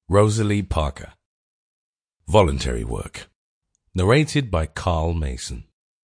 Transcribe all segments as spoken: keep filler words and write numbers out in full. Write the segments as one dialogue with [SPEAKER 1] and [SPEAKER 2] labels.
[SPEAKER 1] Rosalie Parker. Voluntary Work. Narrated by Carl Mason.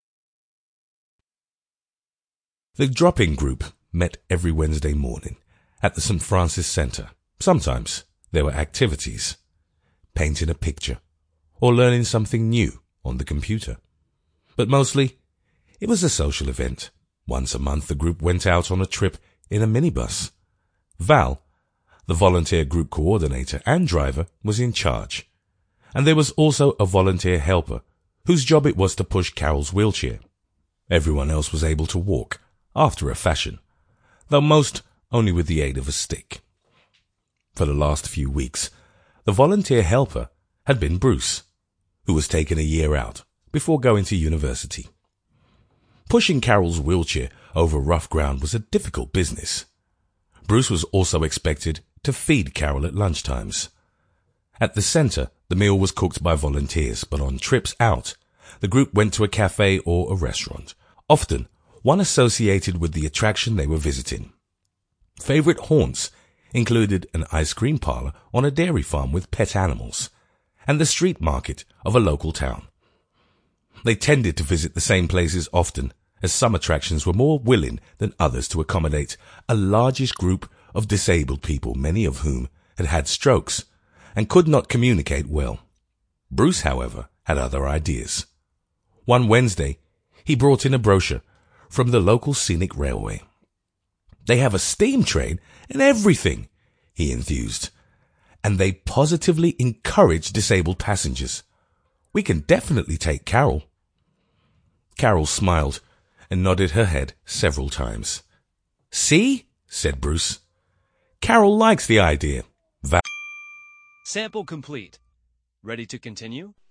[SPEAKER 1] The drop-in group met every Wednesday morning at the Saint Francis Centre. Sometimes there were activities, painting a picture, or learning something new on the computer. But mostly, it was a social event. Once a month the group went out on a trip in a minibus. Val, the volunteer group coordinator and driver, was in charge. And there was also a volunteer helper, whose job it was to push Carol's wheelchair. Everyone else was able to walk, after a fashion, though most only with the aid of a stick. For the last few weeks, the volunteer helper had been Bruce, who was taking a year out before going to university. Pushing Carol's wheelchair over rough ground was a difficult business. Bruce was also expected to feed Carol at lunchtimes. At the centre, the meal was cooked by volunteers, but on trips out, the group went to a cafe or a restaurant, often one associated with the attraction they were visiting. Favourite haunts included an ice cream parlour on a dairy farm with pet animals, and the street market of a local town. They tended to visit the same places often, as some attractions were more willing than others to accommodate a largish group of disabled people, many of whom had had strokes and could not communicate well. Bruce, however, had other ideas. One Wednesday, he brought in a brochure from the local scenic railway. "They have a steam train and everything," he enthused, "and they positively encourage disabled passengers. We can definitely take Carol." Carol smiled and nodded her head several times. "See?" said Bruce. "Carol likes the idea." Val-
[SPEAKER 2] Sample complete. Ready to continue?